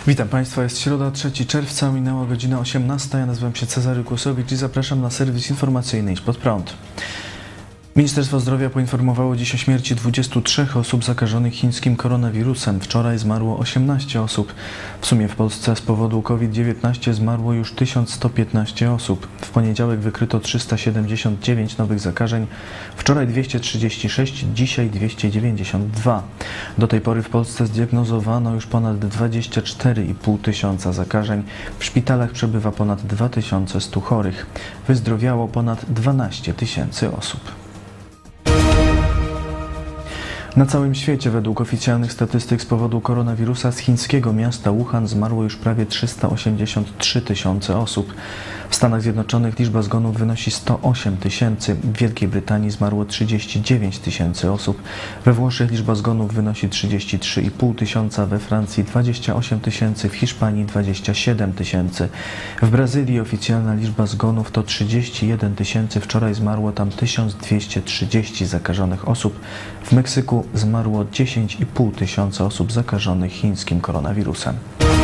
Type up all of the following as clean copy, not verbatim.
Witam Państwa, jest środa, 3 czerwca, minęła godzina 18. Ja nazywam się Cezary Kłosowicz i zapraszam na serwis informacyjny Idź Pod Prąd. Ministerstwo Zdrowia poinformowało dziś o śmierci 23 osób zakażonych chińskim koronawirusem. Wczoraj zmarło 18 osób. W sumie w Polsce z powodu COVID-19 zmarło już 1115 osób. W poniedziałek wykryto 379 nowych zakażeń, wczoraj 236, dzisiaj 292. Do tej pory w Polsce zdiagnozowano już ponad 24,5 tysiąca zakażeń. W szpitalach przebywa ponad 2100 chorych. Wyzdrowiało ponad 12 tysięcy osób. Na całym świecie według oficjalnych statystyk z powodu koronawirusa z chińskiego miasta Wuhan zmarło już prawie 383 tysiące osób. W Stanach Zjednoczonych liczba zgonów wynosi 108 tysięcy, w Wielkiej Brytanii zmarło 39 tysięcy osób, we Włoszech liczba zgonów wynosi 33,5 tysiąca, we Francji 28 tysięcy, w Hiszpanii 27 tysięcy. W Brazylii oficjalna liczba zgonów to 31 tysięcy, wczoraj zmarło tam 1230 zakażonych osób. W Meksyku zmarło 10,5 tysiąca osób zakażonych chińskim koronawirusem.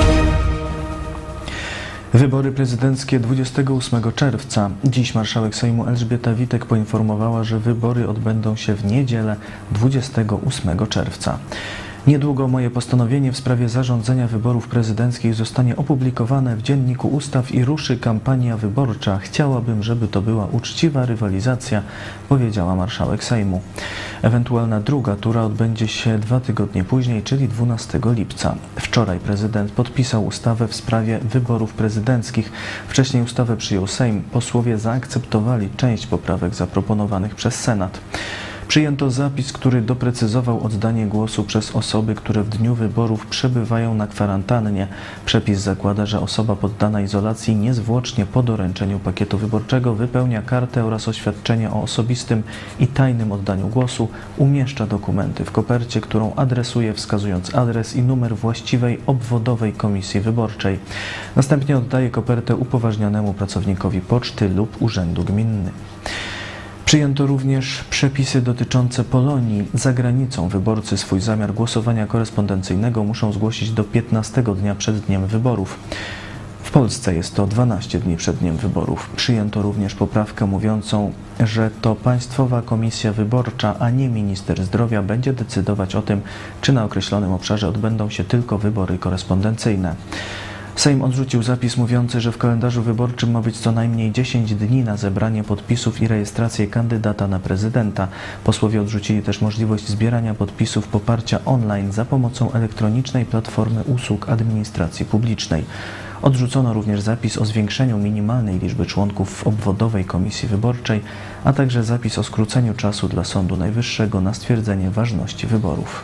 Wybory prezydenckie 28 czerwca. Dziś marszałek Sejmu Elżbieta Witek poinformowała, że wybory odbędą się w niedzielę 28 czerwca. Niedługo moje postanowienie w sprawie zarządzenia wyborów prezydenckich zostanie opublikowane w Dzienniku Ustaw i ruszy kampania wyborcza. Chciałabym, żeby to była uczciwa rywalizacja, powiedziała marszałek Sejmu. Ewentualna druga tura odbędzie się 2 tygodnie później, czyli 12 lipca. Wczoraj prezydent podpisał ustawę w sprawie wyborów prezydenckich. Wcześniej ustawę przyjął Sejm. Posłowie zaakceptowali część poprawek zaproponowanych przez Senat. Przyjęto zapis, który doprecyzował oddanie głosu przez osoby, które w dniu wyborów przebywają na kwarantannie. Przepis zakłada, że osoba poddana izolacji niezwłocznie po doręczeniu pakietu wyborczego wypełnia kartę oraz oświadczenie o osobistym i tajnym oddaniu głosu, umieszcza dokumenty w kopercie, którą adresuje wskazując adres i numer właściwej obwodowej komisji wyborczej. Następnie oddaje kopertę upoważnionemu pracownikowi poczty lub urzędu gminy. Przyjęto również przepisy dotyczące Polonii. Za granicą wyborcy swój zamiar głosowania korespondencyjnego muszą zgłosić do 15 dnia przed dniem wyborów. W Polsce jest to 12 dni przed dniem wyborów. Przyjęto również poprawkę mówiącą, że to Państwowa Komisja Wyborcza, a nie minister zdrowia będzie decydować o tym, czy na określonym obszarze odbędą się tylko wybory korespondencyjne. Sejm odrzucił zapis mówiący, że w kalendarzu wyborczym ma być co najmniej 10 dni na zebranie podpisów i rejestrację kandydata na prezydenta. Posłowie odrzucili też możliwość zbierania podpisów poparcia online za pomocą elektronicznej platformy usług administracji publicznej. Odrzucono również zapis o zwiększeniu minimalnej liczby członków w obwodowej komisji wyborczej, a także zapis o skróceniu czasu dla Sądu Najwyższego na stwierdzenie ważności wyborów.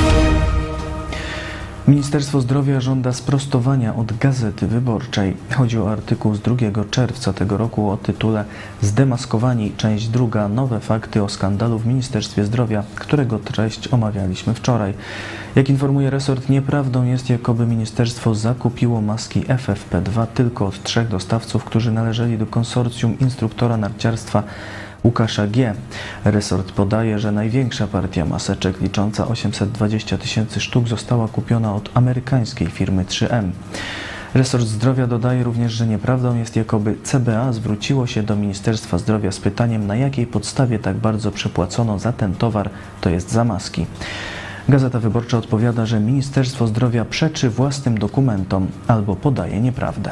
Ministerstwo Zdrowia żąda sprostowania od Gazety Wyborczej. Chodzi o artykuł z 2 czerwca tego roku o tytule Zdemaskowani, część 2. Nowe fakty o skandalu w Ministerstwie Zdrowia, którego treść omawialiśmy wczoraj. Jak informuje resort, nieprawdą jest, jakoby ministerstwo zakupiło maski FFP2 tylko od 3 dostawców, którzy należeli do konsorcjum instruktora narciarstwa Łukasza G. Resort podaje, że największa partia maseczek licząca 820 tysięcy sztuk została kupiona od amerykańskiej firmy 3M. Resort Zdrowia dodaje również, że nieprawdą jest, jakoby CBA zwróciło się do Ministerstwa Zdrowia z pytaniem, na jakiej podstawie tak bardzo przepłacono za ten towar, to jest za maski. Gazeta Wyborcza odpowiada, że Ministerstwo Zdrowia przeczy własnym dokumentom albo podaje nieprawdę.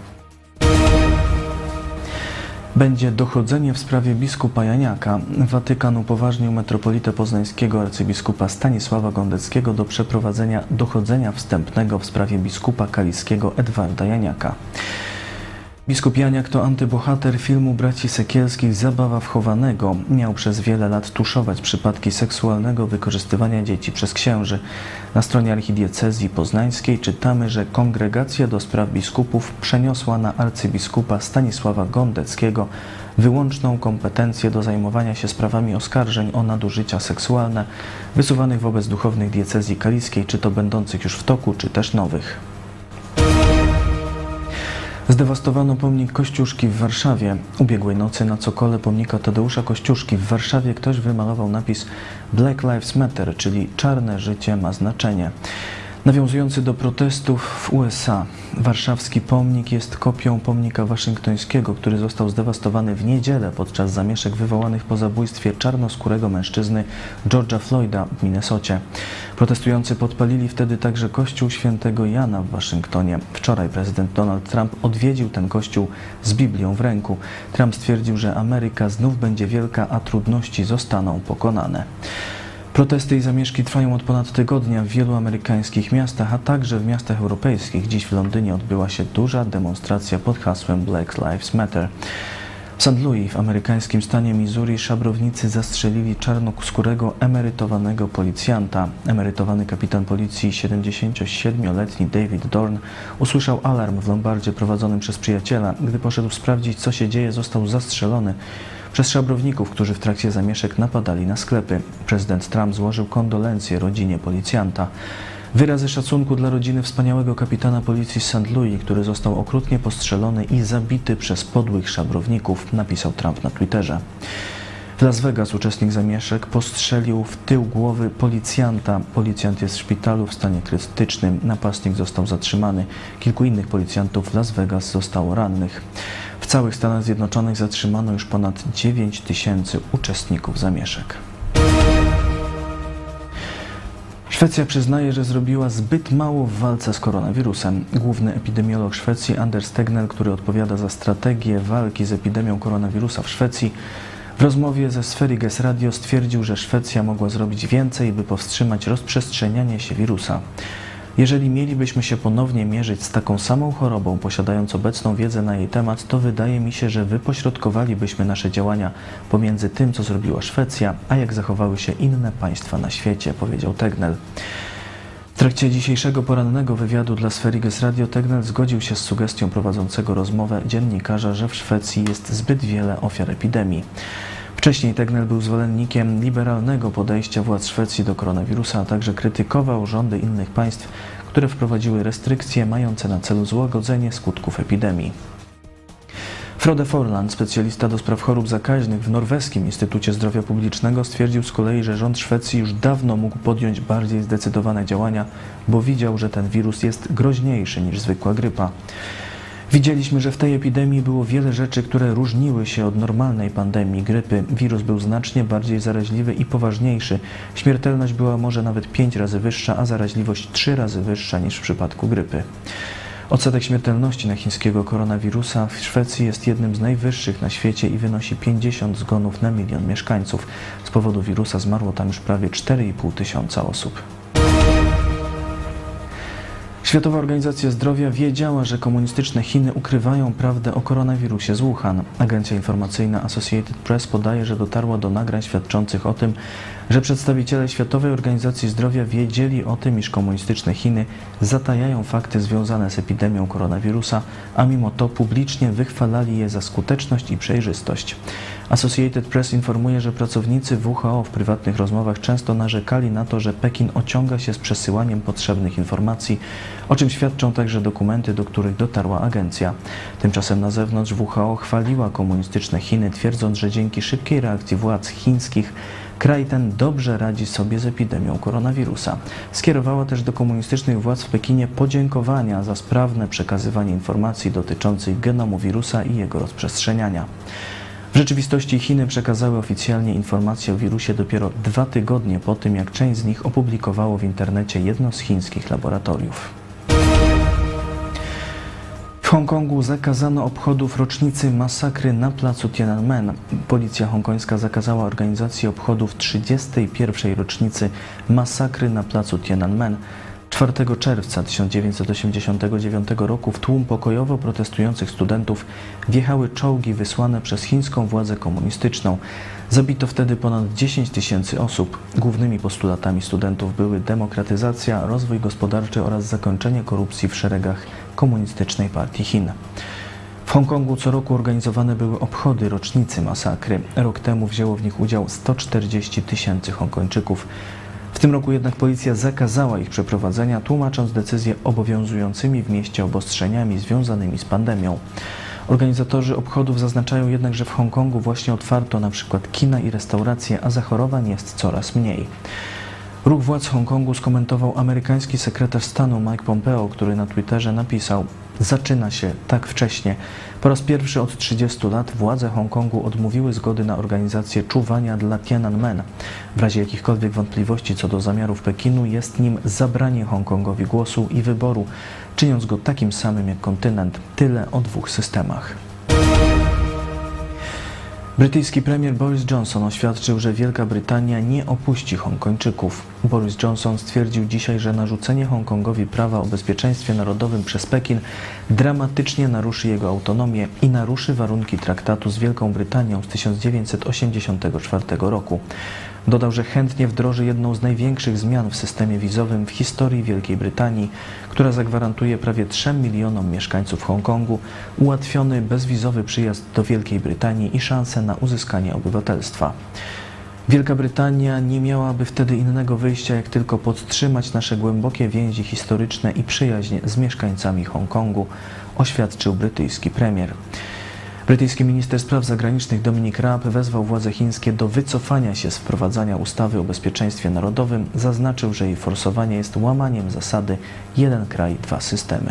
Będzie dochodzenie w sprawie biskupa Janiaka. Watykan upoważnił metropolitę poznańskiego arcybiskupa Stanisława Gondeckiego do przeprowadzenia dochodzenia wstępnego w sprawie biskupa kaliskiego Edwarda Janiaka. Biskup Janiak to antybohater filmu braci Sekielskich Zabawa wchowanego. Miał przez wiele lat tuszować przypadki seksualnego wykorzystywania dzieci przez księży. Na stronie archidiecezji poznańskiej czytamy, że Kongregacja do Spraw Biskupów przeniosła na arcybiskupa Stanisława Gondeckiego wyłączną kompetencję do zajmowania się sprawami oskarżeń o nadużycia seksualne wysuwanych wobec duchownych diecezji kaliskiej, czy to będących już w toku, czy też nowych. Zdewastowano pomnik Kościuszki w Warszawie. Ubiegłej nocy na cokole pomnika Tadeusza Kościuszki w Warszawie ktoś wymalował napis Black Lives Matter, czyli czarne życie ma znaczenie. Nawiązujący do protestów w USA, warszawski pomnik jest kopią pomnika waszyngtońskiego, który został zdewastowany w niedzielę podczas zamieszek wywołanych po zabójstwie czarnoskórego mężczyzny George'a Floyda w Minnesocie. Protestujący podpalili wtedy także kościół świętego Jana w Waszyngtonie. Wczoraj prezydent Donald Trump odwiedził ten kościół z Biblią w ręku. Trump stwierdził, że Ameryka znów będzie wielka, a trudności zostaną pokonane. Protesty i zamieszki trwają od ponad tygodnia w wielu amerykańskich miastach, a także w miastach europejskich. Dziś w Londynie odbyła się duża demonstracja pod hasłem Black Lives Matter. W St. Louis, w amerykańskim stanie Missouri, szabrownicy zastrzelili czarnoskórego emerytowanego policjanta. Emerytowany kapitan policji, 77-letni David Dorn, usłyszał alarm w lombardzie prowadzonym przez przyjaciela. Gdy poszedł sprawdzić, co się dzieje, został zastrzelony przez szabrowników, którzy w trakcie zamieszek napadali na sklepy. Prezydent Trump złożył kondolencje rodzinie policjanta. Wyrazy szacunku dla rodziny wspaniałego kapitana policji z St. Louis, który został okrutnie postrzelony i zabity przez podłych szabrowników, napisał Trump na Twitterze. W Las Vegas uczestnik zamieszek postrzelił w tył głowy policjanta. Policjant jest w szpitalu w stanie krytycznym. Napastnik został zatrzymany. Kilku innych policjantów w Las Vegas zostało rannych. W całych Stanach Zjednoczonych zatrzymano już ponad 9 000 uczestników zamieszek. Szwecja przyznaje, że zrobiła zbyt mało w walce z koronawirusem. Główny epidemiolog Szwecji Anders Tegnell, który odpowiada za strategię walki z epidemią koronawirusa w Szwecji, w rozmowie ze Sveriges Radio stwierdził, że Szwecja mogła zrobić więcej, by powstrzymać rozprzestrzenianie się wirusa. Jeżeli mielibyśmy się ponownie mierzyć z taką samą chorobą, posiadając obecną wiedzę na jej temat, to wydaje mi się, że wypośrodkowalibyśmy nasze działania pomiędzy tym, co zrobiła Szwecja, a jak zachowały się inne państwa na świecie, powiedział Tegnell. W trakcie dzisiejszego porannego wywiadu dla Sveriges Radio Tegnell zgodził się z sugestią prowadzącego rozmowę dziennikarza, że w Szwecji jest zbyt wiele ofiar epidemii. Wcześniej Tegnell był zwolennikiem liberalnego podejścia władz Szwecji do koronawirusa, a także krytykował rządy innych państw, które wprowadziły restrykcje mające na celu złagodzenie skutków epidemii. Frode Forland, specjalista do spraw chorób zakaźnych w Norweskim Instytucie Zdrowia Publicznego, stwierdził z kolei, że rząd Szwecji już dawno mógł podjąć bardziej zdecydowane działania, bo widział, że ten wirus jest groźniejszy niż zwykła grypa. Widzieliśmy, że w tej epidemii było wiele rzeczy, które różniły się od normalnej pandemii grypy. Wirus był znacznie bardziej zaraźliwy i poważniejszy. Śmiertelność była może nawet 5 razy wyższa, a zaraźliwość 3 razy wyższa niż w przypadku grypy. Odsetek śmiertelności na chińskiego koronawirusa w Szwecji jest jednym z najwyższych na świecie i wynosi 50 zgonów na 1 000 000 mieszkańców. Z powodu wirusa zmarło tam już prawie 4,5 tysiąca osób. Światowa Organizacja Zdrowia wiedziała, że komunistyczne Chiny ukrywają prawdę o koronawirusie z Wuhan. Agencja informacyjna Associated Press podaje, że dotarła do nagrań świadczących o tym, że przedstawiciele Światowej Organizacji Zdrowia wiedzieli o tym, iż komunistyczne Chiny zatajają fakty związane z epidemią koronawirusa, a mimo to publicznie wychwalali je za skuteczność i przejrzystość. Associated Press informuje, że pracownicy WHO w prywatnych rozmowach często narzekali na to, że Pekin ociąga się z przesyłaniem potrzebnych informacji, o czym świadczą także dokumenty, do których dotarła agencja. Tymczasem na zewnątrz WHO chwaliła komunistyczne Chiny, twierdząc, że dzięki szybkiej reakcji władz chińskich kraj ten dobrze radzi sobie z epidemią koronawirusa. Skierowała też do komunistycznych władz w Pekinie podziękowania za sprawne przekazywanie informacji dotyczących genomu wirusa i jego rozprzestrzeniania. W rzeczywistości Chiny przekazały oficjalnie informacje o wirusie dopiero 2 tygodnie po tym, jak część z nich opublikowało w internecie jedno z chińskich laboratoriów. W Hongkongu zakazano obchodów rocznicy masakry na placu Tiananmen. Policja hongkońska zakazała organizacji obchodów 31. rocznicy masakry na placu Tiananmen. 4 czerwca 1989 roku w tłum pokojowo protestujących studentów wjechały czołgi wysłane przez chińską władzę komunistyczną. Zabito wtedy ponad 10 000 osób. Głównymi postulatami studentów były demokratyzacja, rozwój gospodarczy oraz zakończenie korupcji w szeregach Komunistycznej Partii Chin. W Hongkongu co roku organizowane były obchody rocznicy masakry. Rok temu wzięło w nich udział 140 000 Hongkończyków. W tym roku jednak policja zakazała ich przeprowadzenia, tłumacząc decyzję obowiązującymi w mieście obostrzeniami związanymi z pandemią. Organizatorzy obchodów zaznaczają jednak, że w Hongkongu właśnie otwarto na przykład kina i restauracje, a zachorowań jest coraz mniej. Ruch władz Hongkongu skomentował amerykański sekretarz stanu Mike Pompeo, który na Twitterze napisał: zaczyna się tak wcześnie. Po raz pierwszy od 30 lat władze Hongkongu odmówiły zgody na organizację czuwania dla Tiananmen. W razie jakichkolwiek wątpliwości co do zamiarów Pekinu jest nim zabranie Hongkongowi głosu i wyboru, czyniąc go takim samym jak kontynent. Tyle o dwóch systemach. Brytyjski premier Boris Johnson oświadczył, że Wielka Brytania nie opuści Hongkończyków. Boris Johnson stwierdził dzisiaj, że narzucenie Hongkongowi prawa o bezpieczeństwie narodowym przez Pekin dramatycznie naruszy jego autonomię i naruszy warunki traktatu z Wielką Brytanią z 1984 roku. Dodał, że chętnie wdroży jedną z największych zmian w systemie wizowym w historii Wielkiej Brytanii, która zagwarantuje prawie 3 milionom mieszkańców Hongkongu ułatwiony bezwizowy przyjazd do Wielkiej Brytanii i szansę na uzyskanie obywatelstwa. Wielka Brytania nie miałaby wtedy innego wyjścia, jak tylko podtrzymać nasze głębokie więzi historyczne i przyjaźń z mieszkańcami Hongkongu, oświadczył brytyjski premier. Brytyjski minister spraw zagranicznych Dominic Raab wezwał władze chińskie do wycofania się z wprowadzania ustawy o bezpieczeństwie narodowym. Zaznaczył, że jej forsowanie jest łamaniem zasady jeden kraj, dwa systemy.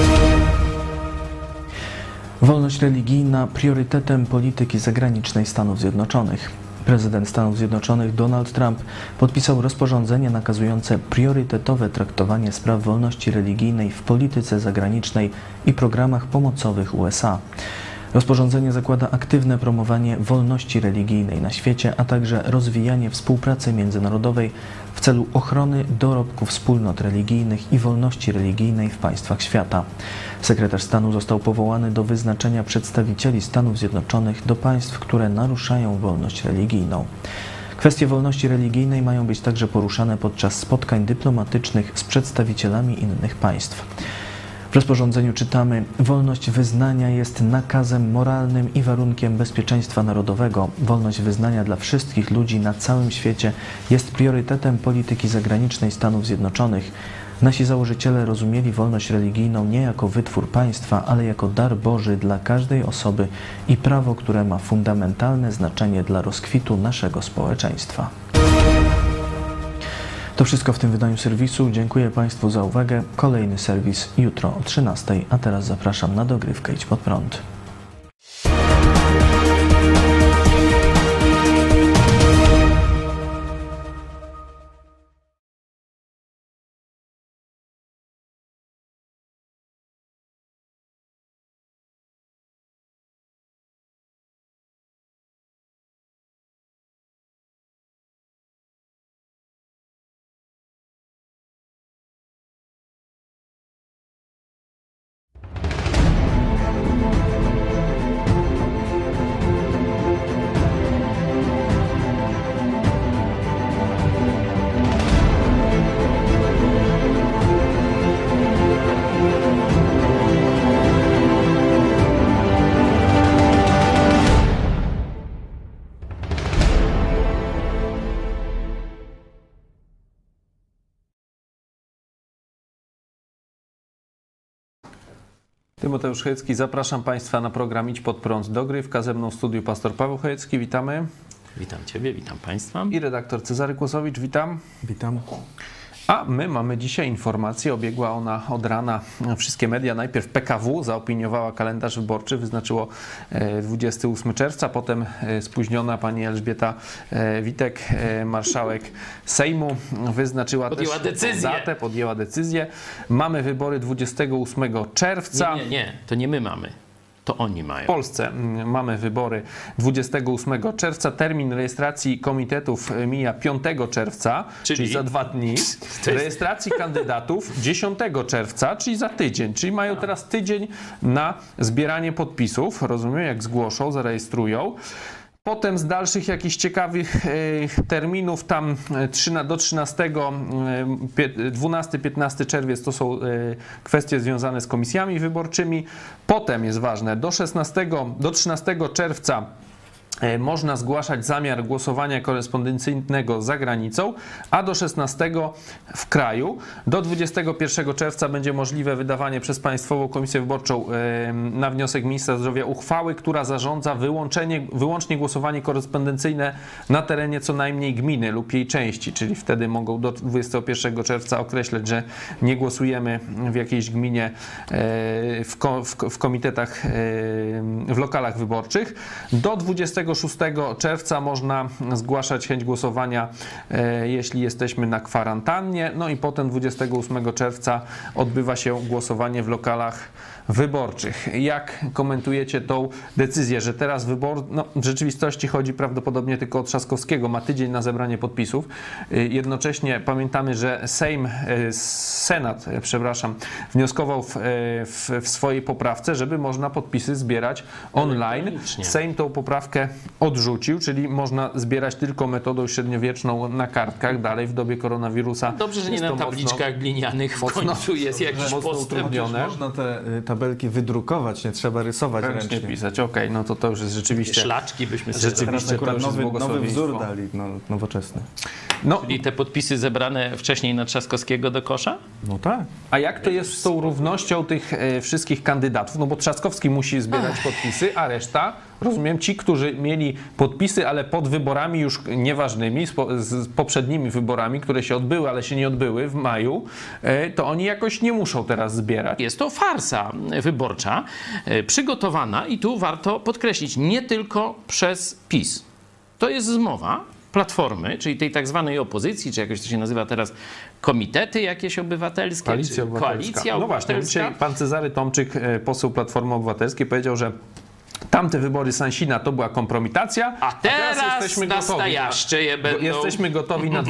Wolność religijna priorytetem polityki zagranicznej Stanów Zjednoczonych. Prezydent Stanów Zjednoczonych Donald Trump podpisał rozporządzenie nakazujące priorytetowe traktowanie spraw wolności religijnej w polityce zagranicznej i programach pomocowych USA. Rozporządzenie zakłada aktywne promowanie wolności religijnej na świecie, a także rozwijanie współpracy międzynarodowej w celu ochrony dorobku wspólnot religijnych i wolności religijnej w państwach świata. Sekretarz stanu został powołany do wyznaczenia przedstawicieli Stanów Zjednoczonych do państw, które naruszają wolność religijną. Kwestie wolności religijnej mają być także poruszane podczas spotkań dyplomatycznych z przedstawicielami innych państw. W rozporządzeniu czytamy: wolność wyznania jest nakazem moralnym i warunkiem bezpieczeństwa narodowego. Wolność wyznania dla wszystkich ludzi na całym świecie jest priorytetem polityki zagranicznej Stanów Zjednoczonych. Nasi założyciele rozumieli wolność religijną nie jako wytwór państwa, ale jako dar Boży dla każdej osoby i prawo, które ma fundamentalne znaczenie dla rozkwitu naszego społeczeństwa. To wszystko w tym wydaniu serwisu. Dziękuję Państwu za uwagę. Kolejny serwis jutro o 13:00, a teraz zapraszam na dogrywkę Idź Pod Prąd. Tymoteusz Chojecki, zapraszam Państwa na program Idź Pod Prąd Dogrywka. Ze mną w studiu pastor Paweł Chojecki, witamy. Witam Ciebie, witam Państwa. I redaktor Cezary Kłosowicz, witam. Witam. A my mamy dzisiaj informację, obiegła ona od rana wszystkie media. Najpierw PKW zaopiniowała kalendarz wyborczy, wyznaczyło 28 czerwca, potem spóźniona pani Elżbieta Witek, marszałek Sejmu, wyznaczyła podjęła decyzję. Mamy wybory 28 czerwca. Nie, to nie my mamy. To oni mają. W Polsce mamy wybory 28 czerwca. Termin rejestracji komitetów mija 5 czerwca, czyli za 2 dni. Rejestracji kandydatów 10 czerwca, czyli za tydzień. Czyli mają teraz tydzień na zbieranie podpisów. Rozumiem, jak zgłoszą, zarejestrują. Potem z dalszych jakichś ciekawych terminów, tam do 13, 12-15 czerwiec to są kwestie związane z komisjami wyborczymi. Potem jest ważne, do 13 czerwca można zgłaszać zamiar głosowania korespondencyjnego za granicą, a do 16 w kraju. Do 21 czerwca będzie możliwe wydawanie przez Państwową Komisję Wyborczą na wniosek Ministra Zdrowia uchwały, która zarządza wyłącznie głosowanie korespondencyjne na terenie co najmniej gminy lub jej części, czyli wtedy mogą do 21 czerwca określać, że nie głosujemy w jakiejś gminie w komitetach, w lokalach wyborczych. Do 26 czerwca można zgłaszać chęć głosowania, jeśli jesteśmy na kwarantannie. No i potem 28 czerwca odbywa się głosowanie w lokalach wyborczych. Jak komentujecie tą decyzję, że teraz w rzeczywistości chodzi prawdopodobnie tylko o Trzaskowskiego, ma tydzień na zebranie podpisów. Jednocześnie pamiętamy, że Senat wnioskował w swojej poprawce, żeby można podpisy zbierać online. Sejm tą poprawkę odrzucił, czyli można zbierać tylko metodą średniowieczną na kartkach. Dalej w dobie koronawirusa. Dobrze, że nie na tabliczkach glinianych w końcu jest jakiś postęp. Można te tabelki wydrukować, nie trzeba rysować ręcznie. Pisać. Okej, no to już jest rzeczywiście... Szlaczki byśmy sobie rzeczywiście to już nowy wzór dali, nowoczesny. Czyli te podpisy zebrane wcześniej na Trzaskowskiego do kosza? No tak. A jak to jest z tą równością tych wszystkich kandydatów? No bo Trzaskowski musi zbierać podpisy, a reszta, rozumiem, ci, którzy mieli podpisy, ale pod wyborami już nieważnymi, z poprzednimi wyborami, które się odbyły, ale się nie odbyły w maju, to oni jakoś nie muszą teraz zbierać. Jest to farsa wyborcza przygotowana i tu warto podkreślić, nie tylko przez PiS. To jest zmowa Platformy, czyli tej tak zwanej opozycji, czy jakoś to się nazywa teraz, komitety jakieś obywatelskie, Koalicja Obywatelska. No właśnie, dzisiaj pan Cezary Tomczyk, poseł Platformy Obywatelskiej, powiedział, że tamte wybory Sansina to była kompromitacja, a teraz jesteśmy gotowi na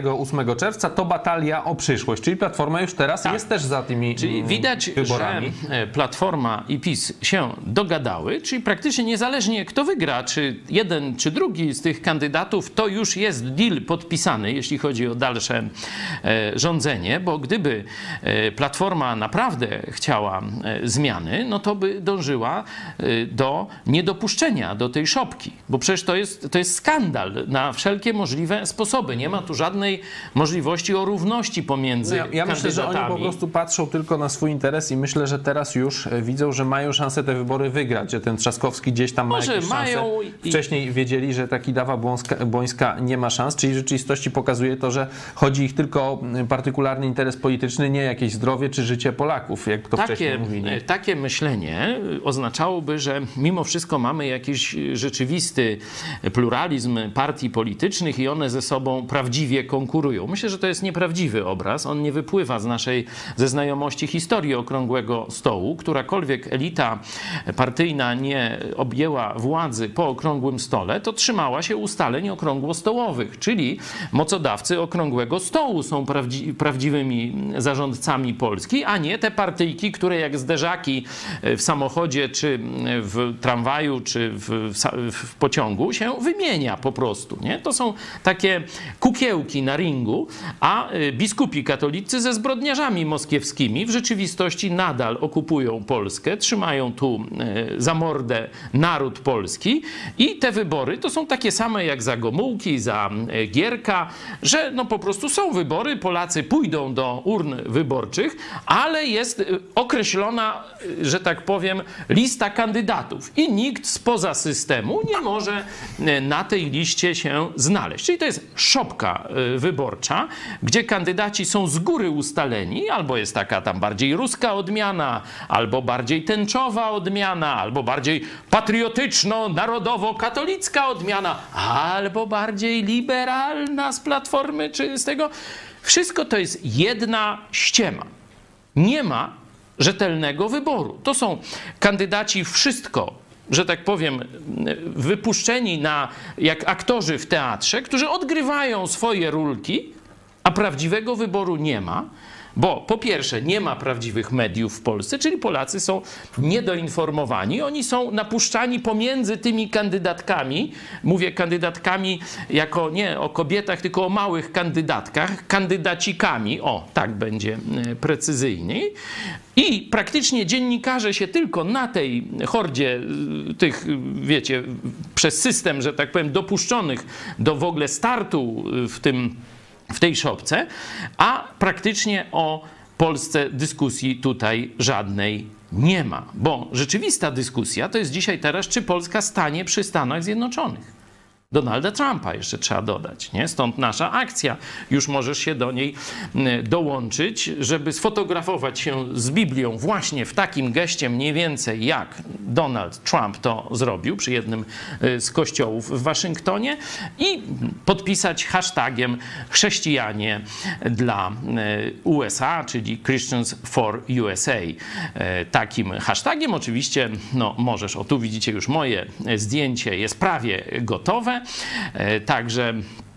28 czerwca, to batalia o przyszłość, czyli Platforma już teraz jest też za tymi czyli widać, wyborami. że Platforma i PiS się dogadały, czyli praktycznie niezależnie kto wygra, czy jeden, czy drugi z tych kandydatów, to już jest deal podpisany, jeśli chodzi o dalsze rządzenie, bo gdyby Platforma naprawdę chciała zmiany, no to by dążyła do niedopuszczenia do tej szopki, bo przecież to jest skandal na wszelkie możliwe sposoby. Nie ma tu żadnej możliwości o równości pomiędzy ja kandydatami. myślę, że oni po prostu patrzą tylko na swój interes i myślę, że teraz już widzą, że mają szansę te wybory wygrać, że ten Trzaskowski gdzieś tam ma jakieś szanse. Wcześniej wiedzieli, że ta Kidawa-Błońska nie ma szans, czyli w rzeczywistości pokazuje to, że chodzi ich tylko o partykularny interes polityczny, nie jakieś zdrowie czy życie Polaków, jak to wcześniej mówili. Takie myślenie oznaczałoby, że mimo wszystko mamy jakiś rzeczywisty pluralizm partii politycznych i one ze sobą prawdziwie konkurują. Myślę, że to jest nieprawdziwy obraz. On nie wypływa ze znajomości historii Okrągłego Stołu. Którakolwiek elita partyjna nie objęła władzy po Okrągłym Stole, to trzymała się ustaleń okrągłostołowych, czyli mocodawcy Okrągłego Stołu są prawdziwymi zarządcami Polski, a nie te partyjki, które jak zderzaki w samochodzie czy w tramwaju czy w pociągu się wymienia po prostu. Nie? To są takie kukiełki na ringu, a biskupi katolicy ze zbrodniarzami moskiewskimi w rzeczywistości nadal okupują Polskę, trzymają tu za mordę naród polski i te wybory to są takie same jak za Gomułki, za Gierka, że no po prostu są wybory, Polacy pójdą do urn wyborczych, ale jest określona, że tak powiem, lista kandydatów i nikt spoza systemu nie może na tej liście się znaleźć. Czyli to jest szopka wyborcza, gdzie kandydaci są z góry ustaleni, albo jest taka tam bardziej ruska odmiana, albo bardziej tęczowa odmiana, albo bardziej patriotyczno-narodowo-katolicka odmiana, albo bardziej liberalna z Platformy czy z tego. Wszystko to jest jedna ściema. Nie ma rzetelnego wyboru. To są kandydaci wszystko, że tak powiem, wypuszczeni jak aktorzy w teatrze, którzy odgrywają swoje rólki, a prawdziwego wyboru nie ma, Bo po pierwsze nie ma prawdziwych mediów w Polsce, czyli Polacy są niedoinformowani. Oni są napuszczani pomiędzy tymi kandydatkami. Mówię kandydatkami jako nie o kobietach, tylko o małych kandydatkach, kandydacikami. O, tak będzie precyzyjniej. I praktycznie dziennikarze się tylko na tej hordzie tych, wiecie, przez system, że tak powiem, dopuszczonych do w ogóle startu w tej szopce, a praktycznie o Polsce dyskusji tutaj żadnej nie ma. Bo rzeczywista dyskusja to jest dzisiaj teraz, czy Polska stanie przy Stanach Zjednoczonych. Donalda Trumpa jeszcze trzeba dodać, nie? Stąd nasza akcja. Już możesz się do niej dołączyć, żeby sfotografować się z Biblią właśnie w takim geście mniej więcej jak Donald Trump to zrobił przy jednym z kościołów w Waszyngtonie i podpisać hashtagiem chrześcijanie dla USA, czyli Christians for USA. Takim hashtagiem oczywiście, no możesz, o tu widzicie już moje zdjęcie, jest prawie gotowe. Także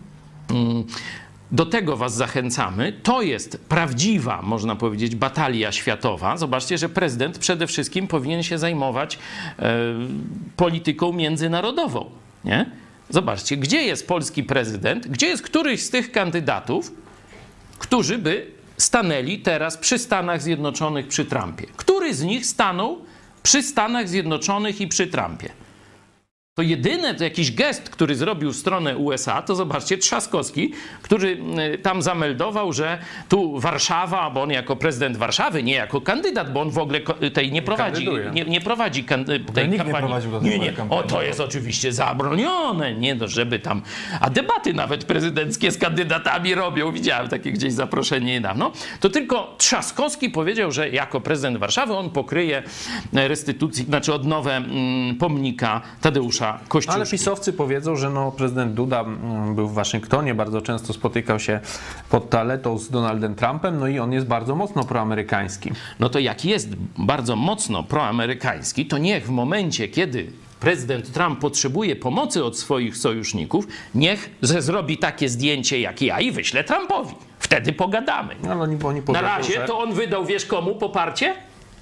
do tego was zachęcamy. To jest prawdziwa, można powiedzieć, batalia światowa. Zobaczcie, że prezydent przede wszystkim powinien się zajmować polityką międzynarodową. Nie? Zobaczcie, gdzie jest polski prezydent, gdzie jest któryś z tych kandydatów, którzy by stanęli teraz przy Stanach Zjednoczonych przy Trumpie. Który z nich stanął przy Stanach Zjednoczonych i przy Trumpie? To jedyny to jakiś gest, który zrobił w stronę USA, to zobaczcie, Trzaskowski, który tam zameldował, że tu Warszawa, bo on jako prezydent Warszawy, nie jako kandydat, bo on w ogóle tej nie prowadzi, nie prowadzi tej nikt kampanii. Nie prowadził do tej kampanii. O, to jest oczywiście zabronione, nie no, żeby tam, a debaty nawet prezydenckie z kandydatami robią, widziałem takie gdzieś zaproszenie niedawno, to tylko Trzaskowski powiedział, że jako prezydent Warszawy on pokryje restytucję, znaczy odnowę pomnika Tadeusza Kościuszki. Ale pisowcy powiedzą, że no, prezydent Duda był w Waszyngtonie, bardzo często spotykał się pod toaletą z Donaldem Trumpem, no i on jest bardzo mocno proamerykański. No to jak jest bardzo mocno proamerykański, to niech w momencie, kiedy prezydent Trump potrzebuje pomocy od swoich sojuszników, niech zrobi takie zdjęcie jak ja i wyślę Trumpowi. Wtedy pogadamy. No, oni powiedzą, na razie że... to on wydał, wiesz komu, poparcie?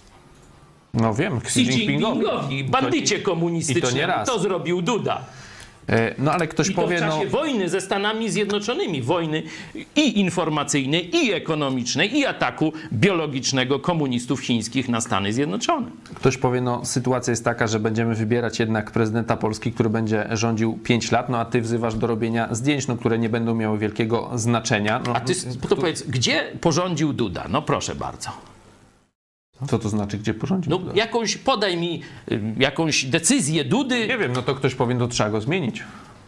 No wiem, Xi Jinpingowi. Bandycie komunistycznemu. I to nie raz. To zrobił Duda. No ale ktoś I to powie, w czasie wojny ze Stanami Zjednoczonymi, wojny i informacyjnej, i ekonomicznej, i ataku biologicznego komunistów chińskich na Stany Zjednoczone. Ktoś powie, no sytuacja jest taka, że będziemy wybierać jednak prezydenta Polski, który będzie rządził 5 lat, no a ty wzywasz do robienia zdjęć, no, które nie będą miały wielkiego znaczenia. No, a ty to powiedz, gdzie porządził Duda? No proszę bardzo. Co to znaczy, gdzie porządził? No jakąś, podaj mi jakąś decyzję Dudy. Nie wiem, no to ktoś powie, no trzeba go zmienić.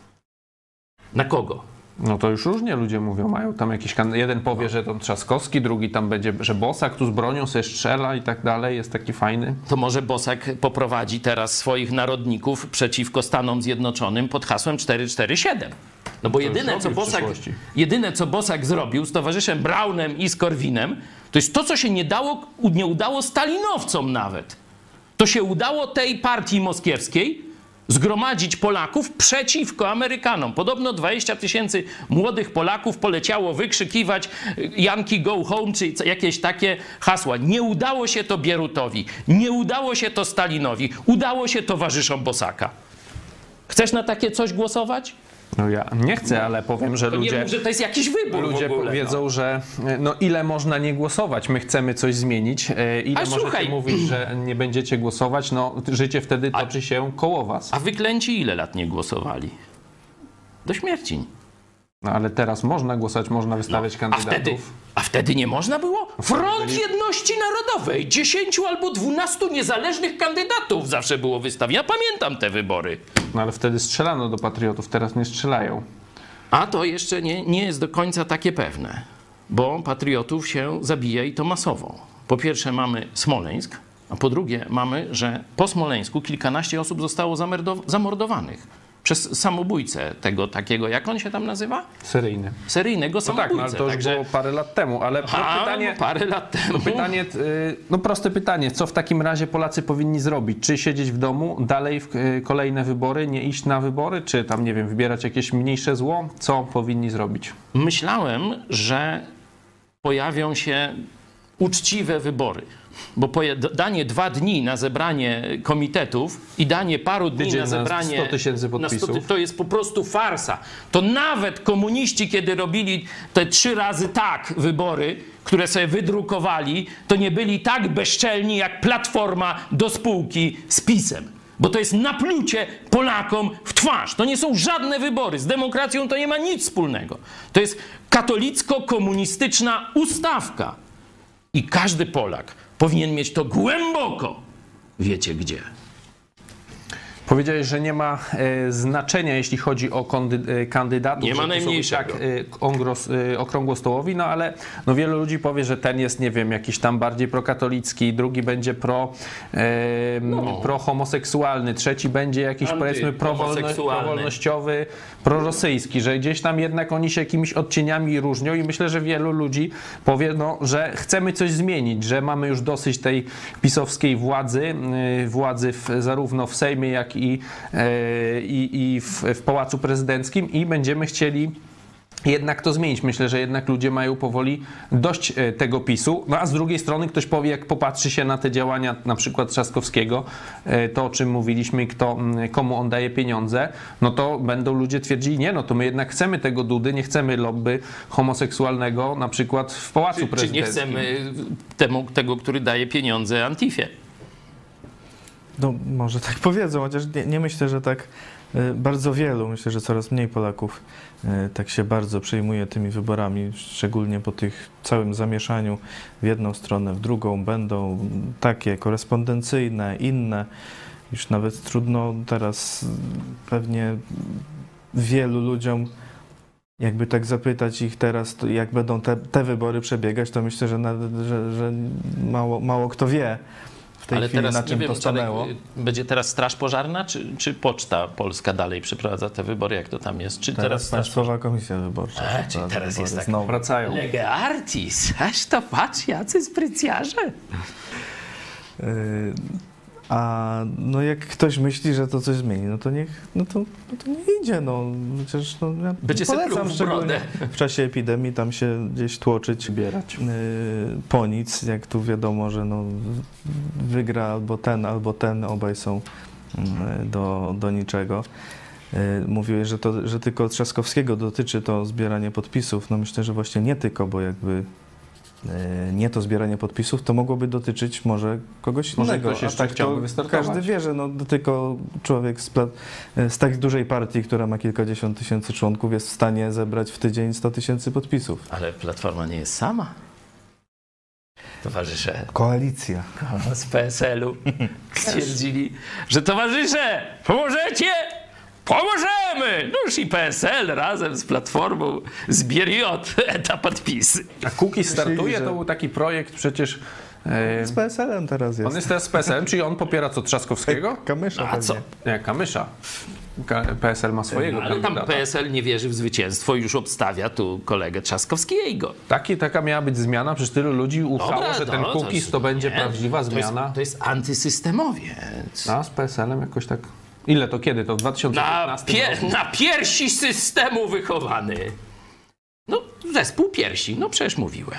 Na kogo? No to już różnie ludzie mówią, mają tam jakiś jeden powie, że to Trzaskowski, drugi tam będzie, że Bosak tu z bronią sobie strzela i tak dalej, jest taki fajny. To może Bosak poprowadzi teraz swoich narodników przeciwko Stanom Zjednoczonym pod hasłem 447. No bo jedyne co Bosak zrobił z towarzyszem Braunem i z Korwinem, to jest to, co się nie udało stalinowcom nawet. To się udało tej partii moskiewskiej zgromadzić Polaków przeciwko Amerykanom. Podobno 20 000 młodych Polaków poleciało wykrzykiwać Yankee go home, czy jakieś takie hasła. Nie udało się to Bierutowi, nie udało się to Stalinowi, udało się towarzyszom Bosaka. Chcesz na takie coś głosować? No ja nie chcę, ale powiem, że ludzie... Nie mów, że to jest jakiś wybór Ludzie w ogóle, powiedzą, że no ile można nie głosować, my chcemy coś zmienić, ile możecie mówić, że nie będziecie głosować, no życie wtedy toczy się koło was. A wyklęci ile lat nie głosowali? Do śmierci. No ale teraz można głosować, można wystawiać kandydatów. A wtedy nie można było? Front Jedności Narodowej, 10 albo 12 niezależnych kandydatów zawsze było wystawione. Ja pamiętam te wybory. No ale wtedy strzelano do patriotów, teraz nie strzelają. A to jeszcze nie jest do końca takie pewne, bo patriotów się zabija i to masowo. Po pierwsze mamy Smoleńsk, a po drugie mamy, że po Smoleńsku kilkanaście osób zostało zamordowanych przez samobójcę tego takiego, jak on się tam nazywa? Seryjny. Seryjnego samobójcę. No tak, no ale to już było parę lat temu, ale pytanie... parę lat temu. Pytanie, no proste pytanie, co w takim razie Polacy powinni zrobić? Czy siedzieć w domu, dalej w kolejne wybory, nie iść na wybory, czy tam, nie wiem, wybierać jakieś mniejsze zło? Co powinni zrobić? Myślałem, że pojawią się uczciwe wybory. Bo danie 2 dni na zebranie komitetów i danie paru dni Tydzień na zebranie 100 000 podpisów. to jest po prostu farsa. To nawet komuniści, kiedy robili te 3 razy tak wybory, które sobie wydrukowali, to nie byli tak bezczelni jak Platforma do spółki z PiS-em. Bo to jest naplucie Polakom w twarz. To nie są żadne wybory. Z demokracją to nie ma nic wspólnego. To jest katolicko-komunistyczna ustawka. I każdy Polak powinien mieć to głęboko. Wiecie gdzie. Powiedziałeś, że nie ma znaczenia, jeśli chodzi o kandydatów. Nie ma najmniejszego. Tak okrągłostołowi, no ale no wielu ludzi powie, że ten jest, nie wiem, jakiś tam bardziej prokatolicki, drugi będzie prohomoseksualny, trzeci będzie jakiś, powiedzmy, prowolnościowy, prorosyjski, że gdzieś tam jednak oni się jakimiś odcieniami różnią i myślę, że wielu ludzi powie, no, że chcemy coś zmienić, że mamy już dosyć tej pisowskiej władzy zarówno w Sejmie, jak i w Pałacu Prezydenckim i będziemy chcieli jednak to zmienić. Myślę, że jednak ludzie mają powoli dość tego PiS-u. No a z drugiej strony ktoś powie, jak popatrzy się na te działania na przykład Trzaskowskiego, to o czym mówiliśmy, komu on daje pieniądze, no to będą ludzie twierdzili, nie, no to my jednak chcemy tego Dudy, nie chcemy lobby homoseksualnego na przykład w Pałacu Prezydenckim. Czy nie chcemy tego, który daje pieniądze Antifie? No może tak powiedzą, chociaż nie myślę, że tak bardzo wielu, myślę, że coraz mniej Polaków tak się bardzo przejmuje tymi wyborami, szczególnie po tych całym zamieszaniu w jedną stronę, w drugą, będą takie korespondencyjne, inne, już nawet trudno teraz pewnie wielu ludziom, jakby tak zapytać ich teraz, jak będą te wybory przebiegać, to myślę, że mało kto wie w tej chwili, teraz na czym to stanęło. Będzie teraz Straż Pożarna, czy Poczta Polska dalej przeprowadza te wybory, jak to tam jest? Czy teraz Państwowa Komisja Wyborcza. Czyli teraz jest tak, znowu wracają. Lege artis, aż to patrz, jacy sprycjarze. A no jak ktoś myśli, że to coś zmieni, no to nie idzie, no przecież ja będzie polecam szczególnie w czasie epidemii tam się gdzieś tłoczyć, zbierać po nic, jak tu wiadomo, że no wygra albo ten, obaj są do niczego. Mówiłeś, że tylko Trzaskowskiego dotyczy to zbieranie podpisów, no myślę, że właśnie nie tylko, bo jakby nie to zbieranie podpisów, to mogłoby dotyczyć może kogoś innego. Ktoś jeszcze chciałby wystartować. Każdy wie, że tylko człowiek z tak dużej partii, która ma kilkadziesiąt tysięcy członków, jest w stanie zebrać w tydzień 100 000 podpisów. Ale Platforma nie jest sama. Towarzysze Koalicja z PSL-u stwierdzili, że towarzysze, pomożecie? Pomożemy! No już i PSL razem z Platformą zbieri ta podpisy. A Kukiz startuje, to był taki projekt przecież... Z PSL-em teraz jest. On jest teraz z PSL-em, czyli on popiera co, Trzaskowskiego? Kamysza. A co? Nie, Kamysza. PSL ma swojego ale kandydata. tam PSL nie wierzy w zwycięstwo i już obstawia tu kolegę Trzaskowskiego. Taka miała być zmiana, przecież tylu ludzi ufało, że ten Kukiz to będzie prawdziwa zmiana. To jest antysystemowiec. A z PSL-em jakoś tak... Ile to, kiedy to? W 2015 roku? Na piersi systemu wychowany. No, zespół piersi, no przecież mówiłem.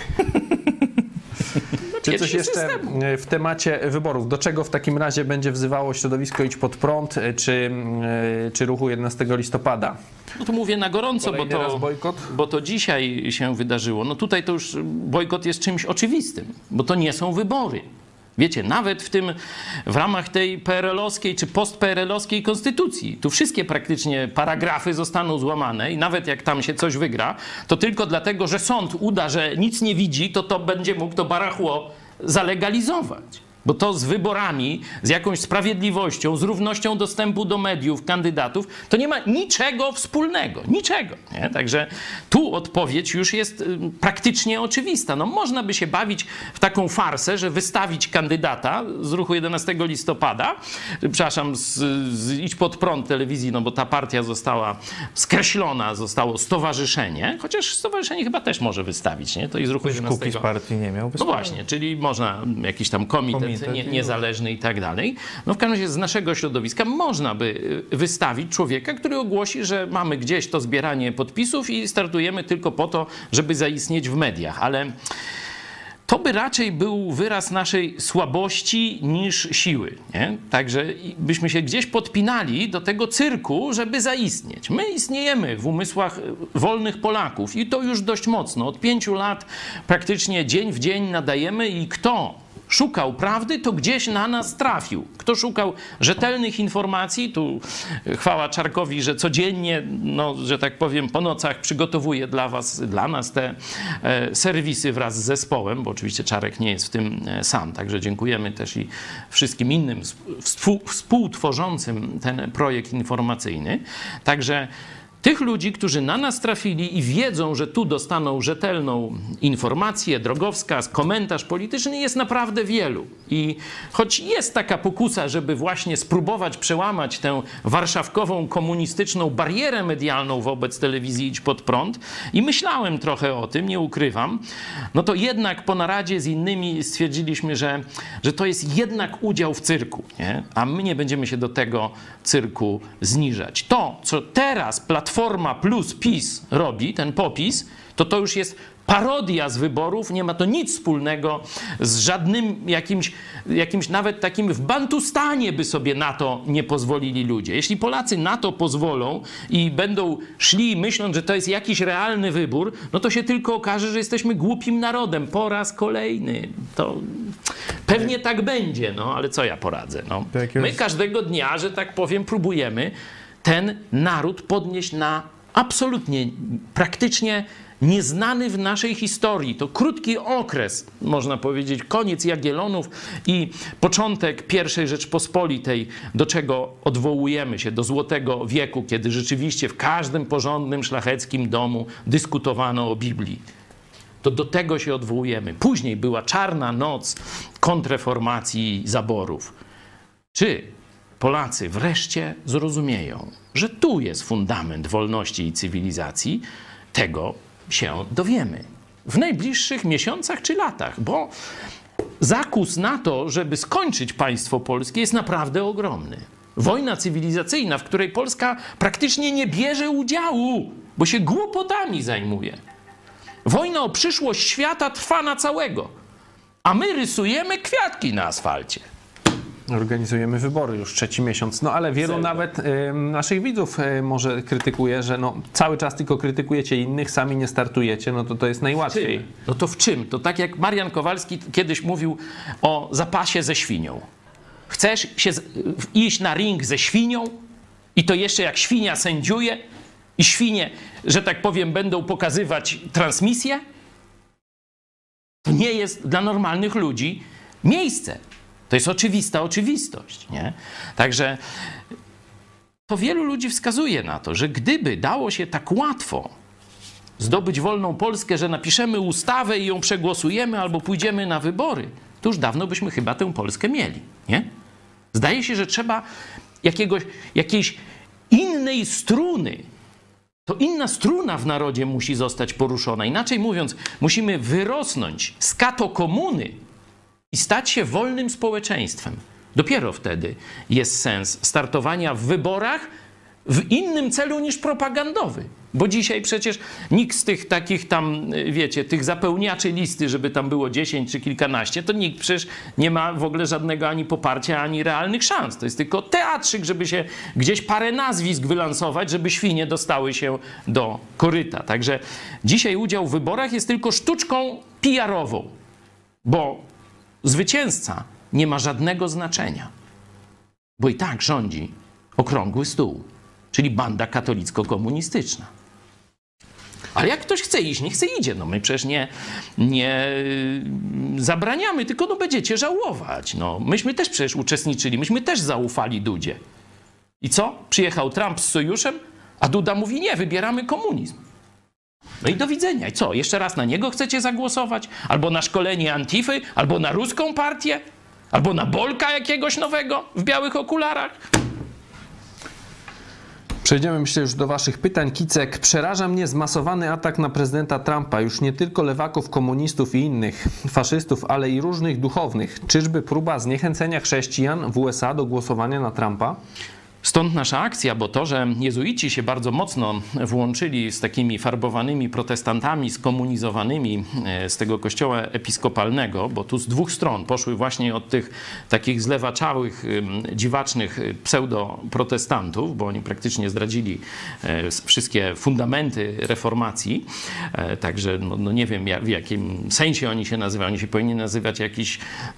Czy coś jeszcze w temacie wyborów? Do czego w takim razie będzie wzywało środowisko Idź Pod Prąd czy ruchu 11 listopada? No to mówię na gorąco, bo to dzisiaj się wydarzyło. No tutaj to już bojkot jest czymś oczywistym, bo to nie są wybory. Wiecie, nawet w ramach tej PRL-owskiej czy post-PRL-owskiej konstytucji, tu wszystkie praktycznie paragrafy zostaną złamane i nawet jak tam się coś wygra, to tylko dlatego, że sąd uda, że nic nie widzi, to będzie mógł to barachło zalegalizować. Bo to z wyborami, z jakąś sprawiedliwością, z równością dostępu do mediów, kandydatów, to nie ma niczego wspólnego. Niczego. Nie? Także tu odpowiedź już jest praktycznie oczywista. No, można by się bawić w taką farsę, że wystawić kandydata z ruchu 11 listopada, przepraszam, z Idź Pod Prąd telewizji, no bo ta partia została skreślona, zostało stowarzyszenie, chociaż stowarzyszenie chyba też może wystawić, nie? To i z ruchu 11. Kukiz partii nie miał. No właśnie, czyli można jakiś tam komitet niezależny i tak dalej. No w każdym razie z naszego środowiska można by wystawić człowieka, który ogłosi, że mamy gdzieś to zbieranie podpisów i startujemy tylko po to, żeby zaistnieć w mediach. Ale to by raczej był wyraz naszej słabości niż siły. Nie? Także byśmy się gdzieś podpinali do tego cyrku, żeby zaistnieć. My istniejemy w umysłach wolnych Polaków i to już dość mocno. Od 5 lat praktycznie dzień w dzień nadajemy i kto szukał prawdy, to gdzieś na nas trafił. Kto szukał rzetelnych informacji, tu chwała Czarkowi, że codziennie, no, że tak powiem, po nocach przygotowuje dla nas te serwisy wraz z zespołem, bo oczywiście Czarek nie jest w tym sam, także dziękujemy też i wszystkim innym współtworzącym ten projekt informacyjny. Także tych ludzi, którzy na nas trafili i wiedzą, że tu dostaną rzetelną informację, drogowskaz, komentarz polityczny, jest naprawdę wielu. I choć jest taka pokusa, żeby właśnie spróbować przełamać tę warszawkową komunistyczną barierę medialną wobec telewizji Idź Pod Prąd, i myślałem trochę o tym, nie ukrywam, no to jednak po naradzie z innymi stwierdziliśmy, że to jest jednak udział w cyrku, nie? A my nie będziemy się do tego cyrku zniżać. To, co teraz Platforma plus PiS robi, ten popis, to już jest parodia z wyborów, nie ma to nic wspólnego z żadnym jakimś nawet takim w Bantustanie by sobie na to nie pozwolili ludzie. Jeśli Polacy na to pozwolą i będą szli myśląc, że to jest jakiś realny wybór, no to się tylko okaże, że jesteśmy głupim narodem po raz kolejny. To pewnie tak będzie, no ale co ja poradzę? No. My każdego dnia, że tak powiem, próbujemy ten naród podnieść na absolutnie, praktycznie nieznany w naszej historii. To krótki okres, można powiedzieć, koniec Jagiellonów i początek I Rzeczpospolitej, do czego odwołujemy się, do Złotego Wieku, kiedy rzeczywiście w każdym porządnym, szlacheckim domu dyskutowano o Biblii. To do tego się odwołujemy. Później była czarna noc kontrreformacji i zaborów. Czy Polacy wreszcie zrozumieją, że tu jest fundament wolności i cywilizacji? Tego się dowiemy w najbliższych miesiącach czy latach, bo zakus na to, żeby skończyć państwo polskie, jest naprawdę ogromny. Wojna cywilizacyjna, w której Polska praktycznie nie bierze udziału, bo się głupotami zajmuje. Wojna o przyszłość świata trwa na całego, a my rysujemy kwiatki na asfalcie. Organizujemy wybory już 3. miesiąc, no ale wielu nawet naszych widzów może krytykuje, że no, cały czas tylko krytykujecie innych, sami nie startujecie, no to jest najłatwiej. No to w czym? To tak jak Marian Kowalski kiedyś mówił o zapasie ze świnią. Chcesz iść na ring ze świnią i to jeszcze jak świnia sędziuje i świnie, że tak powiem, będą pokazywać transmisję? To nie jest dla normalnych ludzi miejsce. To jest oczywista oczywistość, nie? Także to wielu ludzi wskazuje na to, że gdyby dało się tak łatwo zdobyć wolną Polskę, że napiszemy ustawę i ją przegłosujemy albo pójdziemy na wybory, to już dawno byśmy chyba tę Polskę mieli, nie? Zdaje się, że trzeba jakiejś innej struny. To inna struna w narodzie musi zostać poruszona. Inaczej mówiąc, musimy wyrosnąć z katokomuny i stać się wolnym społeczeństwem. Dopiero wtedy jest sens startowania w wyborach w innym celu niż propagandowy. Bo dzisiaj przecież nikt z tych takich tam, wiecie, tych zapełniaczy listy, żeby tam było 10 czy kilkanaście, to nikt przecież nie ma w ogóle żadnego ani poparcia, ani realnych szans. To jest tylko teatrzyk, żeby się gdzieś parę nazwisk wylansować, żeby świnie dostały się do koryta. Także dzisiaj udział w wyborach jest tylko sztuczką PR-ową, bo zwycięzca nie ma żadnego znaczenia, bo i tak rządzi okrągły stół, czyli banda katolicko-komunistyczna. Ale jak ktoś chce iść, niech chce idzie. No my przecież nie zabraniamy, tylko no będziecie żałować. No, myśmy też przecież uczestniczyli, myśmy też zaufali Dudzie. I co? Przyjechał Trump z sojuszem, a Duda mówi nie, wybieramy komunizm. No i do widzenia. I co? Jeszcze raz na niego chcecie zagłosować? Albo na szkolenie Antify? Albo na ruską partię? Albo na Bolka jakiegoś nowego w białych okularach? Przejdziemy, myślę, już do waszych pytań. Kicek, przeraża mnie zmasowany atak na prezydenta Trumpa. Już nie tylko lewaków, komunistów i innych faszystów, ale i różnych duchownych. Czyżby próba zniechęcenia chrześcijan w USA do głosowania na Trumpa? Stąd nasza akcja, bo to, że jezuici się bardzo mocno włączyli z takimi farbowanymi protestantami, skomunizowanymi z tego kościoła episkopalnego, bo tu z dwóch stron poszły właśnie od tych takich zlewaczałych, dziwacznych pseudoprotestantów, bo oni praktycznie zdradzili wszystkie fundamenty reformacji. Także no nie wiem, w jakim sensie oni się nazywają. Oni się powinni nazywać jakiś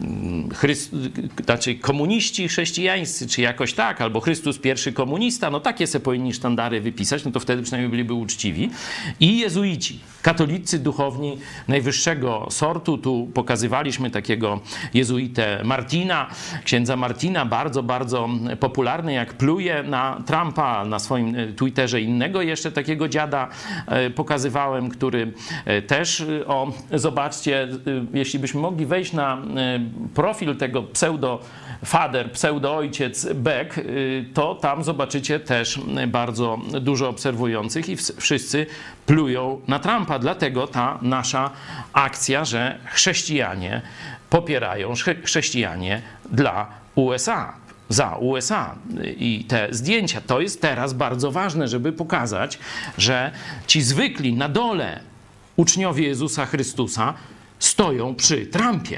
znaczy komuniści chrześcijańscy, czy jakoś tak, albo Chrystus pierwszy komunista, no takie se powinni sztandary wypisać, no to wtedy przynajmniej byliby uczciwi. I jezuici, katolicy duchowni najwyższego sortu. Tu pokazywaliśmy takiego jezuitę Martina, księdza Martina, bardzo, bardzo popularny, jak pluje na Trumpa, na swoim Twitterze innego jeszcze takiego dziada pokazywałem, który też, zobaczcie, jeśli byśmy mogli wejść na profil tego pseudo-fader, pseudo-ojciec Beck, to tam zobaczycie też bardzo dużo obserwujących i wszyscy plują na Trumpa. Dlatego ta nasza akcja, że chrześcijanie popierają chrześcijanie dla USA. Za USA. I te zdjęcia, to jest teraz bardzo ważne, żeby pokazać, że ci zwykli na dole uczniowie Jezusa Chrystusa stoją przy Trumpie.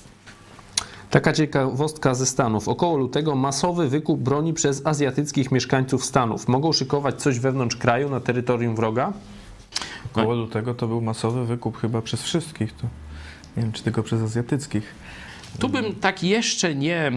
Taka ciekawostka ze Stanów. Około lutego masowy wykup broni przez azjatyckich mieszkańców Stanów. Mogą szykować coś wewnątrz kraju, na terytorium wroga? Około lutego to był masowy wykup chyba przez wszystkich. To nie wiem, czy tylko przez azjatyckich. Tu bym tak jeszcze nie,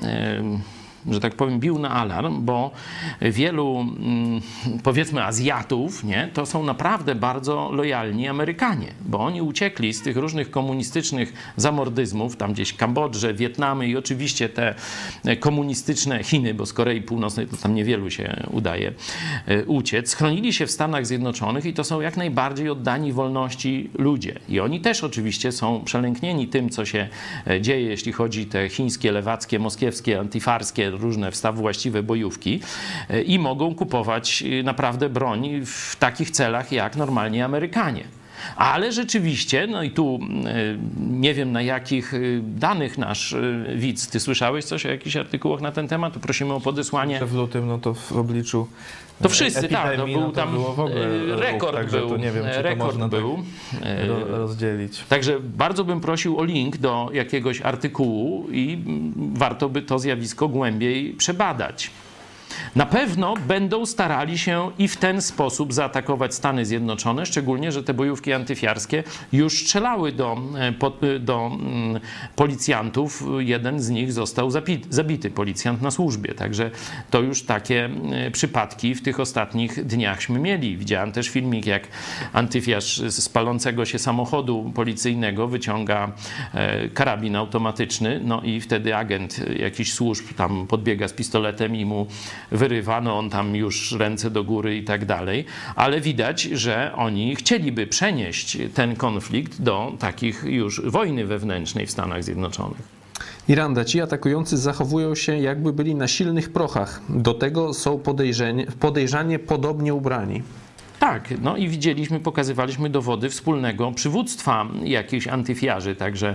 że tak powiem, bił na alarm, bo wielu, powiedzmy, Azjatów, nie, to są naprawdę bardzo lojalni Amerykanie, bo oni uciekli z tych różnych komunistycznych zamordyzmów, tam gdzieś Kambodże, Wietnamy i oczywiście te komunistyczne Chiny, bo z Korei Północnej to tam niewielu się udaje uciec, schronili się w Stanach Zjednoczonych i to są jak najbardziej oddani wolności ludzie. I oni też oczywiście są przelęknieni tym, co się dzieje, jeśli chodzi o te chińskie, lewackie, moskiewskie, antyfarskie, różne właściwe bojówki i mogą kupować naprawdę broń w takich celach jak normalnie Amerykanie. Ale rzeczywiście, no i tu nie wiem na jakich danych nasz widz, ty słyszałeś coś o jakichś artykułach na ten temat? Tu prosimy o podesłanie. W lutym, no to w obliczu to wszyscy, tak, to był to tam było w ogóle rekord także był. To nie wiem, czy to można był. rozdzielić. Także bardzo bym prosił o link do jakiegoś artykułu i warto by to zjawisko głębiej przebadać. Na pewno będą starali się i w ten sposób zaatakować Stany Zjednoczone, szczególnie, że te bojówki antyfiarskie już strzelały do policjantów. Jeden z nich został zabity, policjant na służbie. Także to już takie przypadki w tych ostatnich dniachśmy mieli. Widziałem też filmik, jak antyfiarz z palącego się samochodu policyjnego wyciąga karabin automatyczny, no i wtedy agent jakichś służb tam podbiega z pistoletem i mu wyrywa, no on tam już ręce do góry i tak dalej, ale widać, że oni chcieliby przenieść ten konflikt do takich już wojny wewnętrznej w Stanach Zjednoczonych. Iranda, ci atakujący zachowują się, jakby byli na silnych prochach. Do tego są podejrzanie podobnie ubrani. Tak, no i widzieliśmy, pokazywaliśmy dowody wspólnego przywództwa jakichś antyfiarzy, także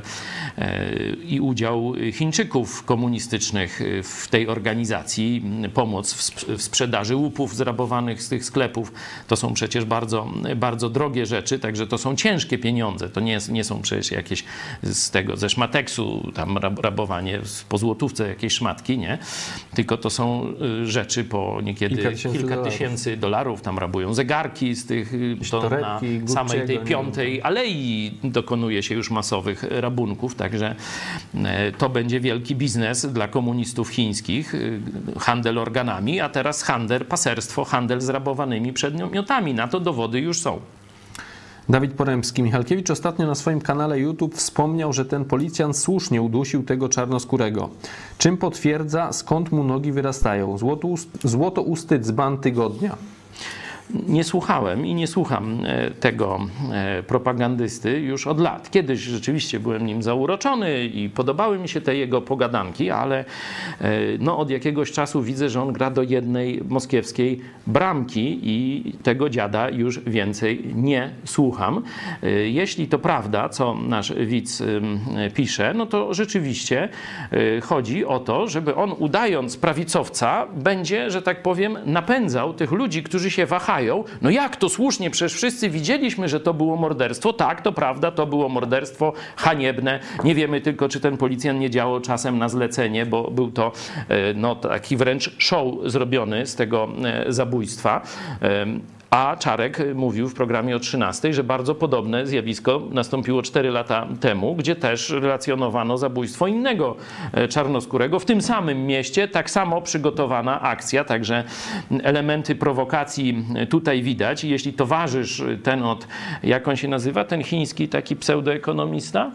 i udział Chińczyków komunistycznych w tej organizacji, pomoc w sprzedaży łupów zrabowanych z tych sklepów. To są przecież bardzo, bardzo drogie rzeczy, także to są ciężkie pieniądze. To nie są przecież jakieś ze szmateksu, tam rabowanie po złotówce jakieś szmatki, nie? Tylko to są rzeczy po niekiedy kilka tysięcy dolarów, tam rabują zegarki z tych, to na samej tej 5. alei dokonuje się już masowych rabunków, także to będzie wielki biznes dla komunistów chińskich, handel organami, a teraz paserstwo, handel z rabowanymi przedmiotami. Na to dowody już są. Dawid Poremski. Michalkiewicz ostatnio na swoim kanale YouTube wspomniał, że ten policjant słusznie udusił tego czarnoskórego. Czym potwierdza, skąd mu nogi wyrastają. Złotousty dzban tygodnia. nie słuchałem i nie słucham tego propagandysty już od lat. Kiedyś rzeczywiście byłem nim zauroczony i podobały mi się te jego pogadanki, ale no, od jakiegoś czasu widzę, że on gra do jednej moskiewskiej bramki i tego dziada już więcej nie słucham. Jeśli to prawda, co nasz widz pisze, no to rzeczywiście chodzi o to, żeby on, udając prawicowca, będzie, że tak powiem, napędzał tych ludzi, którzy się wahają. No jak to słusznie, przecież wszyscy widzieliśmy, że to było morderstwo. Tak, to prawda, to było morderstwo haniebne. Nie wiemy tylko, czy ten policjant nie działał czasem na zlecenie, bo był to no, taki wręcz show zrobiony z tego zabójstwa. A Czarek mówił w programie o 13, że bardzo podobne zjawisko nastąpiło 4 lata temu, gdzie też relacjonowano zabójstwo innego czarnoskórego w tym samym mieście, tak samo przygotowana akcja, także elementy prowokacji tutaj widać. Jeśli towarzysz ten jak on się nazywa, ten chiński taki pseudoekonomista?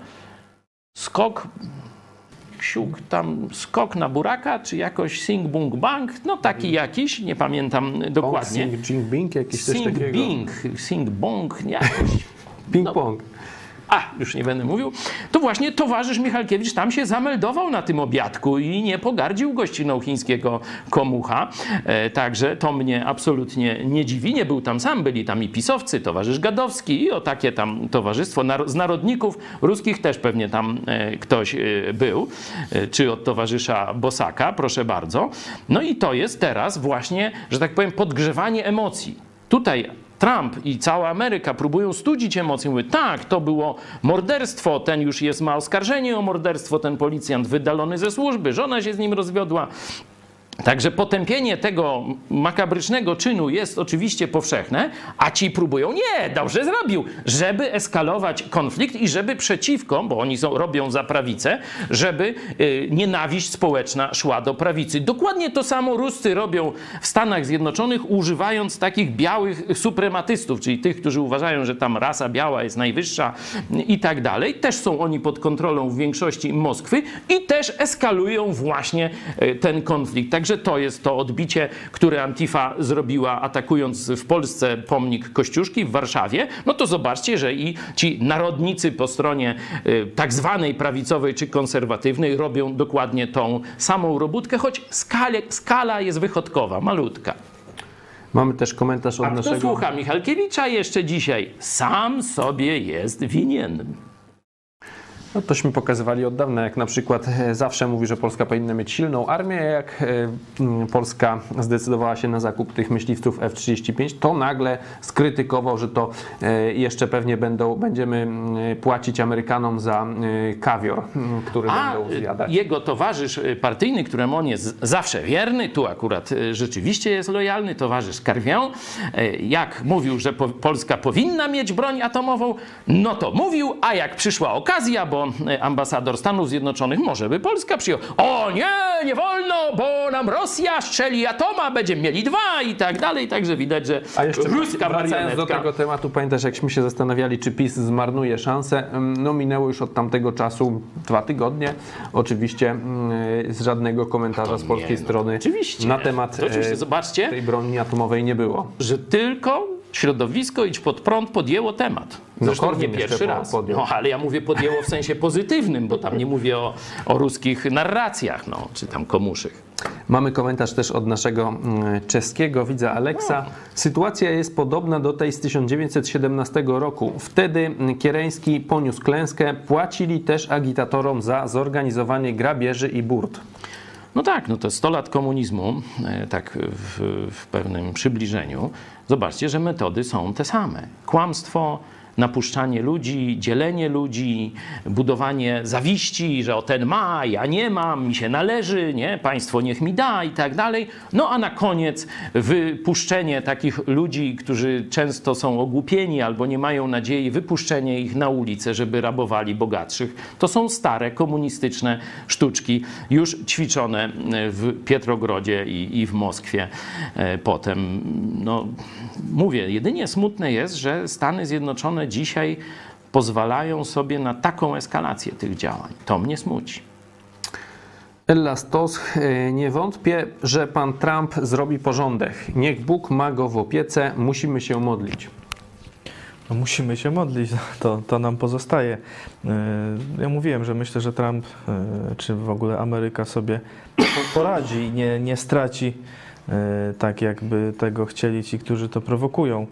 Skok na buraka, czy jakoś Sing Bung Bang, no taki jakiś, nie pamiętam dokładnie. Sing Bing, jakiś coś takiego. Sing Bong, jakoś. Ping Pong. Już nie będę mówił. To właśnie towarzysz Michalkiewicz tam się zameldował na tym obiadku i nie pogardził gościną chińskiego komucha. Także to mnie absolutnie nie dziwi. Nie był tam sam, byli tam i pisowcy, towarzysz Gadowski i o takie tam towarzystwo. Z narodników ruskich też pewnie tam ktoś był, czy od towarzysza Bosaka, proszę bardzo. No i to jest teraz właśnie, że tak powiem, podgrzewanie emocji. Tutaj Trump i cała Ameryka próbują studzić emocje. Mówią, tak, to było morderstwo, ten już ma oskarżenie o morderstwo, ten policjant wydalony ze służby, żona się z nim rozwiodła. Także potępienie tego makabrycznego czynu jest oczywiście powszechne, a ci próbują, nie, dobrze zrobił, żeby eskalować konflikt i żeby przeciwko, bo oni robią za prawicę, żeby nienawiść społeczna szła do prawicy. Dokładnie to samo Ruscy robią w Stanach Zjednoczonych, używając takich białych suprematystów, czyli tych, którzy uważają, że tam rasa biała jest najwyższa i tak dalej. Też są oni pod kontrolą w większości Moskwy i też eskalują właśnie ten konflikt. Także to jest to odbicie, które Antifa zrobiła, atakując w Polsce pomnik Kościuszki w Warszawie. No to zobaczcie, że i ci narodnicy po stronie tak zwanej prawicowej czy konserwatywnej robią dokładnie tą samą robótkę, choć skala jest wychodkowa, malutka. Mamy też komentarz od naszego... A kto słucha Michalkiewicza jeszcze dzisiaj? Sam sobie jest winien. No tośmy pokazywali od dawna, jak na przykład zawsze mówi, że Polska powinna mieć silną armię, jak Polska zdecydowała się na zakup tych myśliwców F-35, to nagle skrytykował, że to jeszcze pewnie będziemy płacić Amerykanom za kawior, który będą zjadać. Jego towarzysz partyjny, któremu on jest zawsze wierny, tu akurat rzeczywiście jest lojalny, towarzysz Carvin, jak mówił, że Polska powinna mieć broń atomową, no to mówił, a jak przyszła okazja, bo ambasador Stanów Zjednoczonych może by Polska przyjął. O nie, nie wolno, bo nam Rosja strzeli atoma, będziemy mieli 2 i tak dalej. Także widać, że a jeszcze ruska wracając do tego tematu, pamiętasz, jakśmy się zastanawiali, czy PiS zmarnuje szansę? No minęło już od tamtego czasu 2 tygodnie. Oczywiście z żadnego komentarza z polskiej strony na temat zobaczcie, tej broni atomowej nie było. Że tylko środowisko Idź Pod Prąd podjęło temat. Zresztą nie pierwszy raz. No, ale ja mówię podjęło w sensie pozytywnym, bo tam nie mówię o ruskich narracjach, no, czy tam komuszych. Mamy komentarz też od naszego czeskiego widza Aleksa. Sytuacja jest podobna do tej z 1917 roku. Wtedy Kiereński poniósł klęskę. Płacili też agitatorom za zorganizowanie grabieży i burt. No tak, no to 100 lat komunizmu, tak w pewnym przybliżeniu. Zobaczcie, że metody są te same. Kłamstwo, napuszczanie ludzi, dzielenie ludzi, budowanie zawiści, że o ten ma, ja nie mam, mi się należy, nie, państwo niech mi da i tak dalej. No a na koniec wypuszczenie takich ludzi, którzy często są ogłupieni albo nie mają nadziei, wypuszczenie ich na ulicę, żeby rabowali bogatszych. To są stare komunistyczne sztuczki, już ćwiczone w Pietrogrodzie i w Moskwie potem. No, mówię, jedynie smutne jest, że Stany Zjednoczone dzisiaj pozwalają sobie na taką eskalację tych działań. To mnie smuci. Ella Stosch, nie wątpię, że pan Trump zrobi porządek. Niech Bóg ma go w opiece, musimy się modlić. No musimy się modlić, to nam pozostaje. Ja mówiłem, że myślę, że Trump, czy w ogóle Ameryka sobie poradzi i nie straci tak, jakby tego chcieli ci, którzy to prowokują.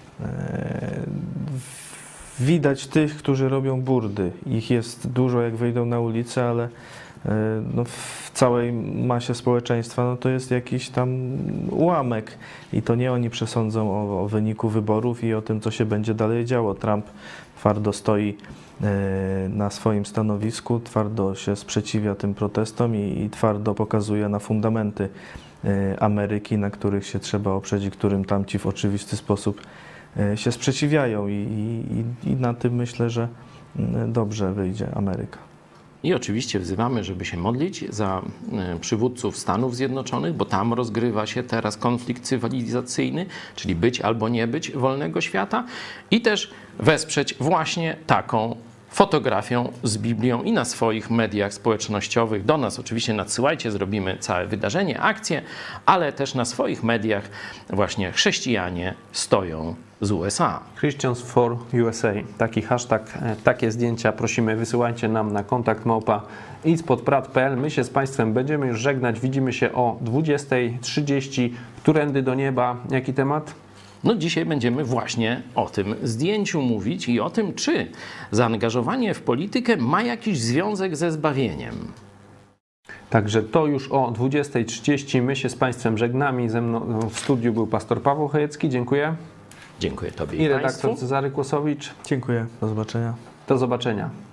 Widać tych, którzy robią burdy. Ich jest dużo, jak wyjdą na ulicę, ale no, w całej masie społeczeństwa no, to jest jakiś tam ułamek i to nie oni przesądzą o wyniku wyborów i o tym, co się będzie dalej działo. Trump twardo stoi na swoim stanowisku, twardo się sprzeciwia tym protestom i twardo pokazuje na fundamenty Ameryki, na których się trzeba oprzeć i którym tamci w oczywisty sposób się sprzeciwiają i na tym myślę, że dobrze wyjdzie Ameryka. I oczywiście wzywamy, żeby się modlić za przywódców Stanów Zjednoczonych, bo tam rozgrywa się teraz konflikt cywilizacyjny, czyli być albo nie być wolnego świata, i też wesprzeć właśnie taką fotografią z Biblią i na swoich mediach społecznościowych. Do nas oczywiście nadsyłajcie, zrobimy całe wydarzenie, akcję, ale też na swoich mediach właśnie chrześcijanie stoją z USA. Christians for USA. Taki hashtag, takie zdjęcia prosimy, wysyłajcie nam na kontakt@idspodprat.pl. My się z Państwem będziemy już żegnać. Widzimy się o 20:30. Którędy do nieba? Jaki temat? No dzisiaj będziemy właśnie o tym zdjęciu mówić i o tym, czy zaangażowanie w politykę ma jakiś związek ze zbawieniem. Także to już o 20:30. My się z Państwem żegnamy. Ze mną w studiu był pastor Paweł Chojecki. Dziękuję. Dziękuję Tobie I i redaktor Państwu. Cezary Kłosowicz. Dziękuję, do zobaczenia. Do zobaczenia.